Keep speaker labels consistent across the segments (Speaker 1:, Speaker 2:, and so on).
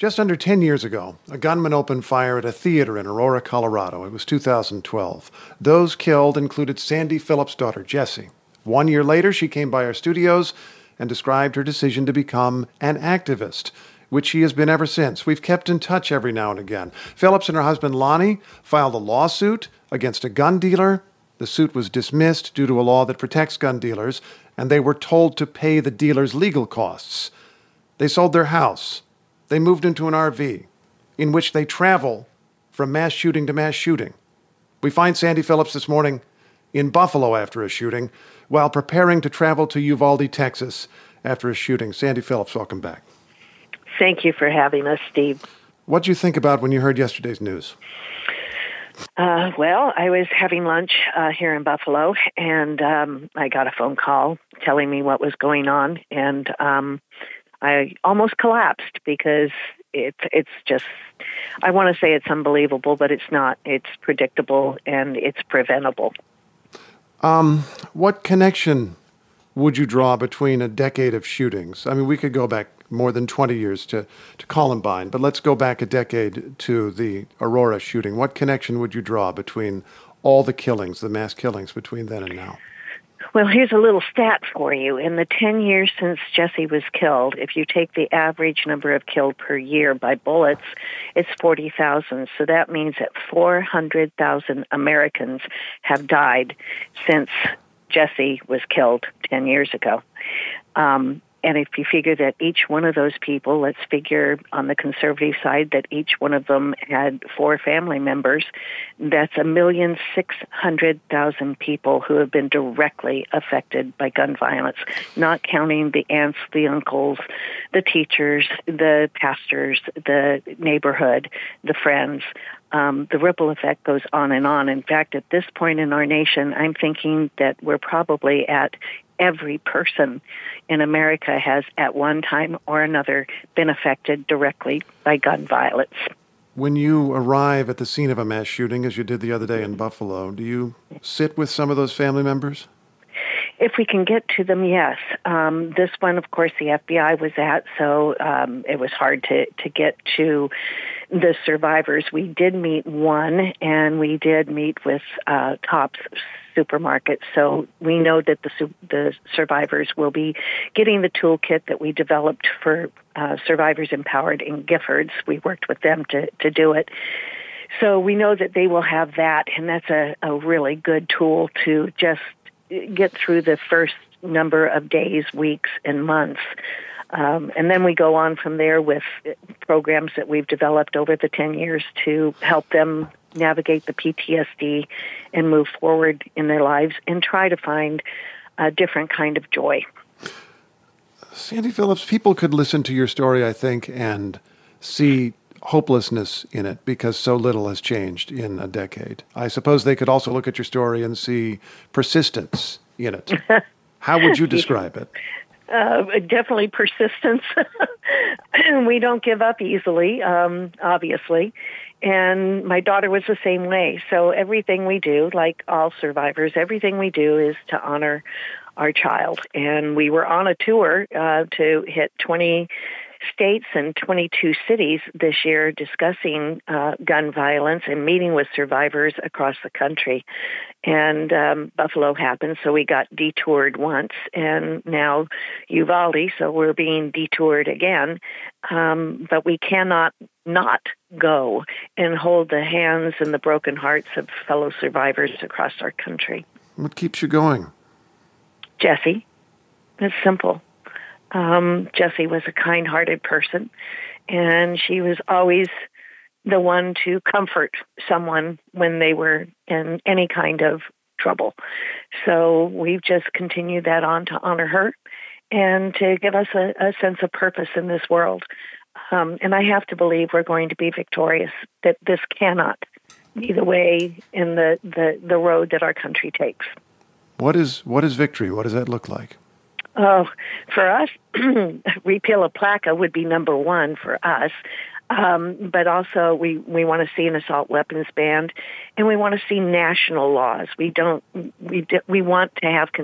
Speaker 1: Just under 10 years ago, a gunman opened fire at a theater in Aurora, Colorado. It was 2012. Those killed included Sandy Phillips' daughter, Jessie. 1 year later, she came by our studios and described her decision to become an activist, which she has been ever since. We've kept in touch every now and again. Phillips and her husband, Lonnie, filed a lawsuit against a gun dealer. The suit was dismissed due to a law that protects gun dealers, and they were told to pay the dealer's legal costs. They sold their house. They moved into an RV in which they travel from mass shooting to mass shooting. We find Sandy Phillips this morning in Buffalo after a shooting while preparing to travel to Uvalde, Texas after a shooting. Sandy Phillips, welcome back.
Speaker 2: Thank you for having us, Steve.
Speaker 1: What did you think about when you heard yesterday's news?
Speaker 2: Well, I was having lunch here in Buffalo, and I got a phone call telling me what was going on, and I almost collapsed because it's just, I want to say it's unbelievable, but it's not. It's predictable, and it's preventable.
Speaker 1: What connection would you draw between a decade of shootings? I mean, we could go back more than 20 years to Columbine, but let's go back a decade to the Aurora shooting. What connection would you draw between all the killings, the mass killings between then and now?
Speaker 2: Well, here's a little stat for you. In the 10 years since Jessie was killed, if you take the average number of killed per year by bullets, it's 40,000. So that means that 400,000 Americans have died since Jessie was killed 10 years ago. And if you figure that each one of those people, let's figure on the conservative side that each one of them had 4 family members, that's 1,600,000 people who have been directly affected by gun violence, not counting the aunts, the uncles, the teachers, the pastors, the neighborhood, the friends. The ripple effect goes on and on. In fact, at this point in our nation, I'm thinking that we're probably at every person in America has at one time or another been affected directly by gun violence.
Speaker 1: When you arrive at the scene of a mass shooting, as you did the other day in Buffalo, do you sit with some of those family members?
Speaker 2: If we can get to them, yes. This one, of course, the FBI was at, so it was hard to get to the survivors. We did meet one, and we did meet with Tops Supermarket, so we know that the survivors will be getting the toolkit that we developed for Survivors Empowered in Giffords. We worked with them to do it. So we know that they will have that, and that's a really good tool to just get through the first number of days, weeks, and months. And then we go on from there with programs that we've developed over the 10 years to help them navigate the PTSD and move forward in their lives and try to find a different kind of joy.
Speaker 1: Sandy Phillips, people could listen to your story, I think, and see hopelessness in it because so little has changed in a decade. I suppose they could also look at your story and see persistence in it. How would you describe it?
Speaker 2: Definitely persistence. We don't give up easily, obviously. And my daughter was the same way. So everything we do, like all survivors, everything we do is to honor our child. And we were on a tour to hit 20 states and 22 cities this year discussing gun violence and meeting with survivors across the country. And Buffalo happened, so we got detoured once, and now Uvalde, so we're being detoured again. But we cannot not go and hold the hands and the broken hearts of fellow survivors across our country.
Speaker 1: What keeps you going?
Speaker 2: Jessie. It's simple. Jessie was a kind-hearted person, and she was always the one to comfort someone when they were in any kind of trouble. So we've just continued that on to honor her and to give us a sense of purpose in this world. And I have to believe we're going to be victorious, that this cannot be the way in the road that our country takes.
Speaker 1: What is victory? What does that look like?
Speaker 2: Oh, for us, repeal of PLACA would be number one for us. But also we want to see an assault weapons ban, and we want to see national laws. We want to have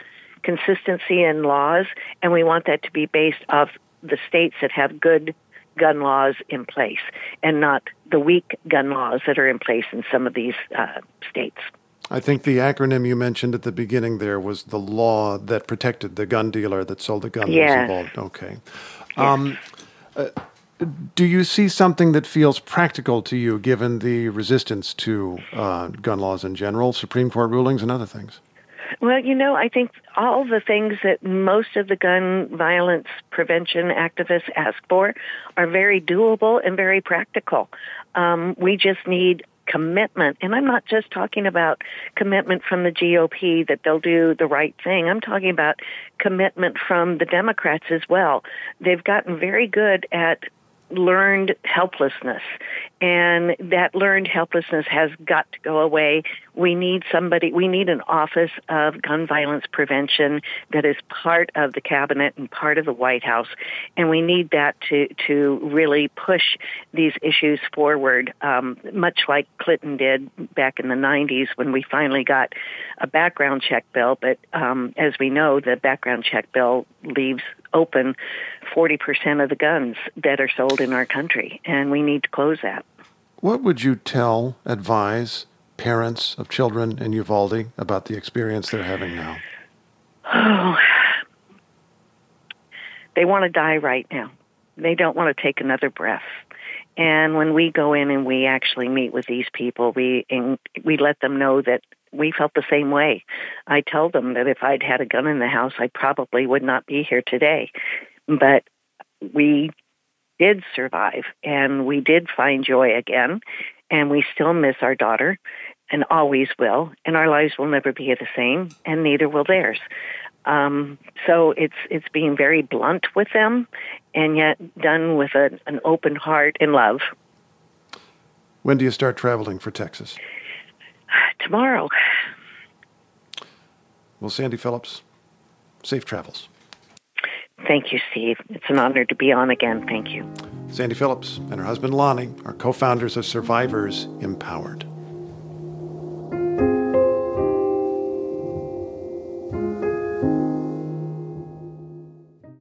Speaker 2: consistency in laws, and we want that to be based off the states that have good gun laws in place and not the weak gun laws that are in place in some of these states.
Speaker 1: I think the acronym you mentioned at the beginning there was the law that protected the gun dealer that sold the gun that was involved. Okay.
Speaker 2: Yes.
Speaker 1: Do you see something that feels practical to you given the resistance to gun laws in general, Supreme Court rulings and other things?
Speaker 2: Well, I think all the things that most of the gun violence prevention activists ask for are very doable and very practical. We just need commitment. And I'm not just talking about commitment from the GOP that they'll do the right thing. I'm talking about commitment from the Democrats as well. They've gotten very good at learned helplessness, and that learned helplessness has got to go away. We need an office of gun violence prevention that is part of the cabinet and part of the White House, and we need that to really push these issues forward, much like Clinton did back in the 90s when we finally got a background check bill. But as we know, the background check bill leaves open 40% of the guns that are sold in our country, and we need to close that.
Speaker 1: What would you advise parents of children in Uvalde about the experience they're having now?
Speaker 2: Oh, they want to die right now. They don't want to take another breath. And when we go in and we actually meet with these people, we let them know that we felt the same way. I tell them that if I'd had a gun in the house, I probably would not be here today. But we did survive, and we did find joy again, and we still miss our daughter, and always will, and our lives will never be the same, and neither will theirs. So it's being very blunt with them, and yet done with an open heart and love.
Speaker 1: When do you start traveling for Texas?
Speaker 2: Tomorrow.
Speaker 1: Well, Sandy Phillips, safe travels.
Speaker 2: Thank you, Steve. It's an honor to be on again. Thank you.
Speaker 1: Sandy Phillips and her husband Lonnie are co-founders of Survivors Empowered.